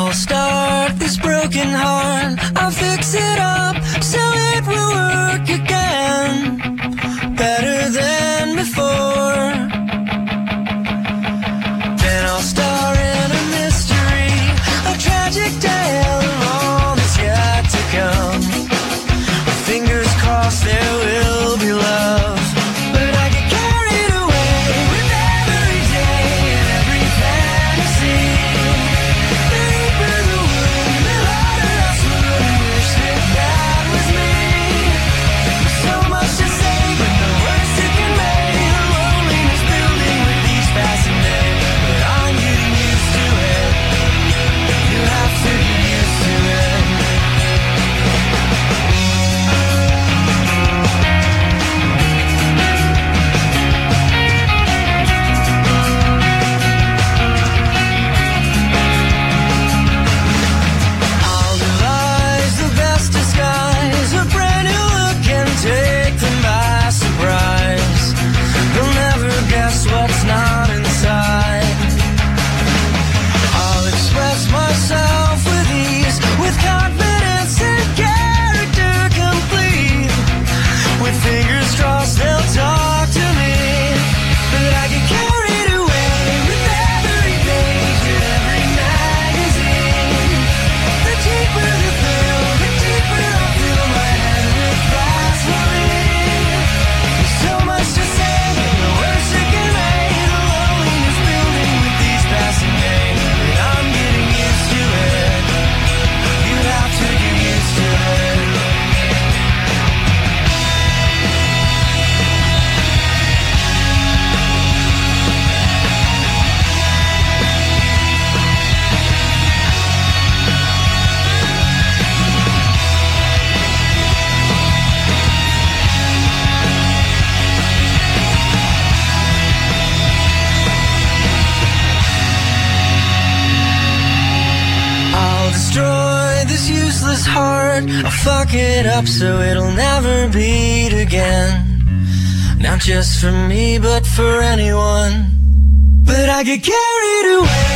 I'll start this broken heart. I'll fix it up so it will work again, better than before. Then I'll star in a mystery, a tragic tale of all that's yet to come. With fingers crossed there will be love. But I get carried away with every day and every fantasy. The deeper the wound, the harder I swoon. I wish that that was me. There's so much to say, but the worst it can make. The loneliness building with each passing day. But I'm getting used to it. You have to get used to it. I'll devise the best disguise, a brand new look and take them by surprise. They'll never guess what's not inside. I'll express myself with ease, with confidence and character complete. With fingers crossed they'll talk to me. But I get carried away with every page and every magazine. The deeper the thrill, the deeper I fill my head with blasphemy. There's so much to say, but the worst it can make. The loneliness building with each passing day. But I'm getting used to it. You have to get used to it. I'll destroy this useless heart. I'll fuck it up so it'll never beat again. Not just for me, but for anyone. But I get carried away